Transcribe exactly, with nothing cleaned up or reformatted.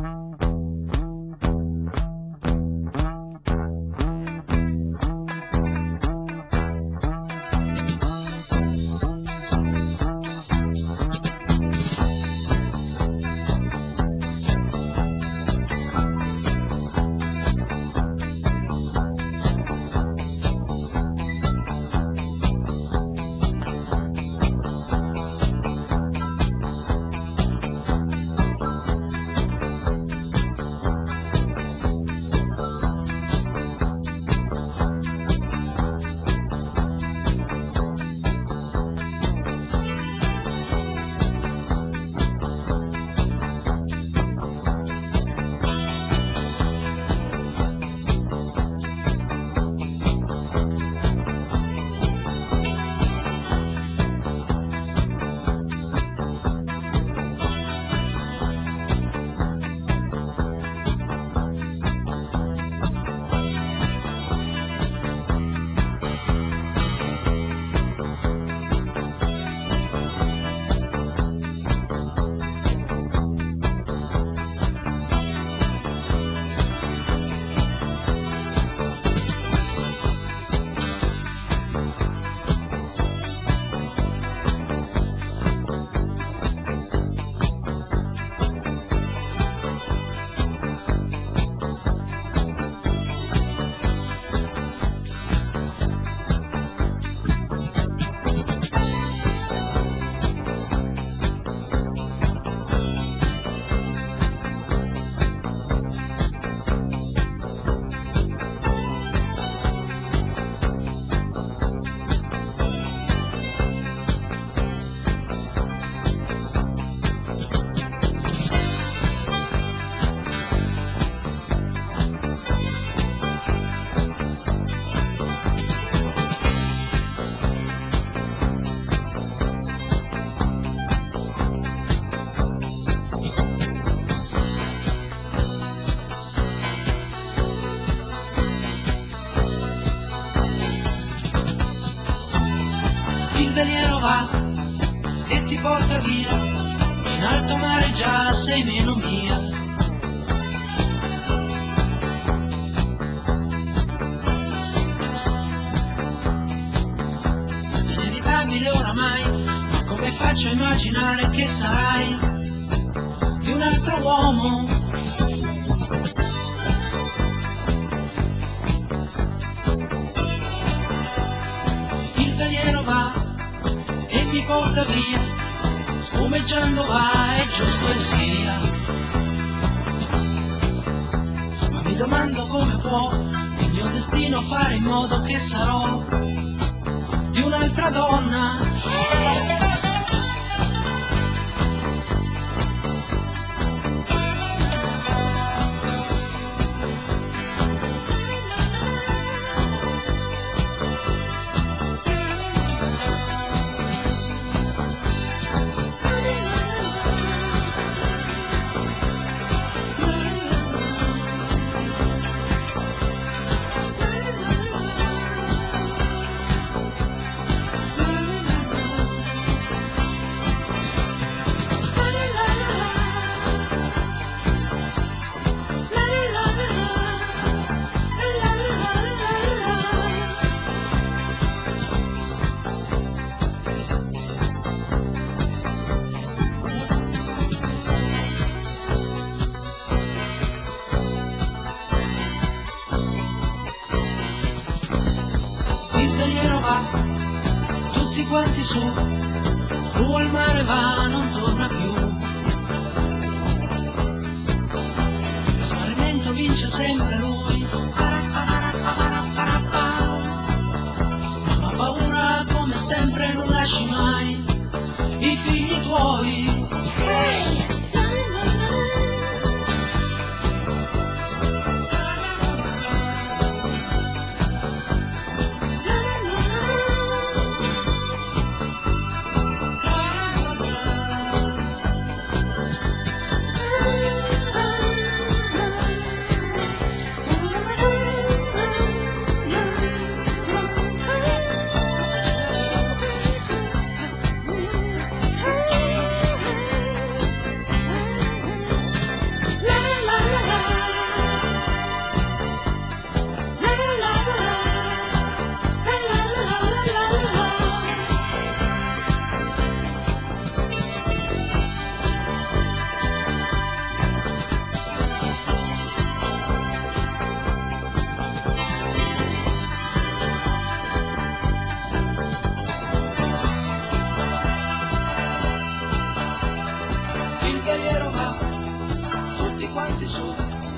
il veliero va e ti porta via, in alto mare già sei meno mia. Inevitabile oramai, ma come faccio a immaginare che sarai di un altro uomo? Il veliero va e mi porta via, spumeggiando va, è giusto e sia. Ma mi domando come può il mio destino fare in modo che sarò di un'altra donna. Tutti quanti su, giù al mare va, non torna più. Lo smarrimento vince sempre lui. Ma paura come sempre non lasci mai i figli tuoi. Hey! pensiero va tutti quanti su,